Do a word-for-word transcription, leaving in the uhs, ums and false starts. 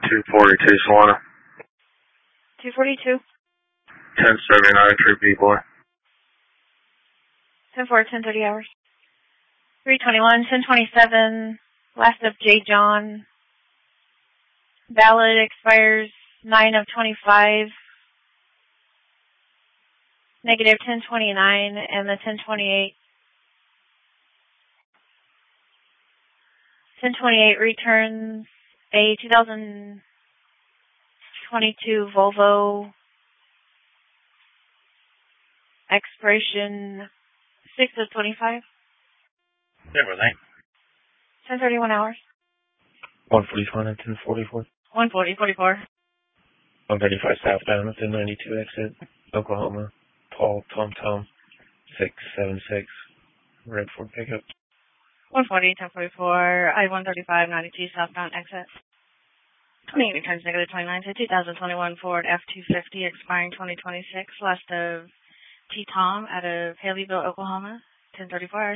two forty-two, Solana. two forty-two. ten seventy-nine, True B, boy. ten four, ten thirty hours. three twenty-one, ten twenty-seven, last of J. John. Valid expires nine of twenty-five. Negative ten twenty-nine, and the ten twenty-eight. ten twenty-eight returns a two thousand twenty-two Volvo, expiration six of twenty-five. Yeah, with that. ten thirty-one hours. one forty-five and ten forty-four. one forty, forty-four. one thirty-five southbound at the ninety-two exit, Oklahoma. Paul Tom Tom, six seven six, Red Ford pickup. one forty, ten forty-four, I one thirty-five, ninety-two southbound exit. twenty-eight returns negative twenty-nine to two thousand twenty-one Ford F two fifty expiring twenty twenty-six. Last of T. Tom out of Haleyville, Oklahoma. ten thirty-four hours.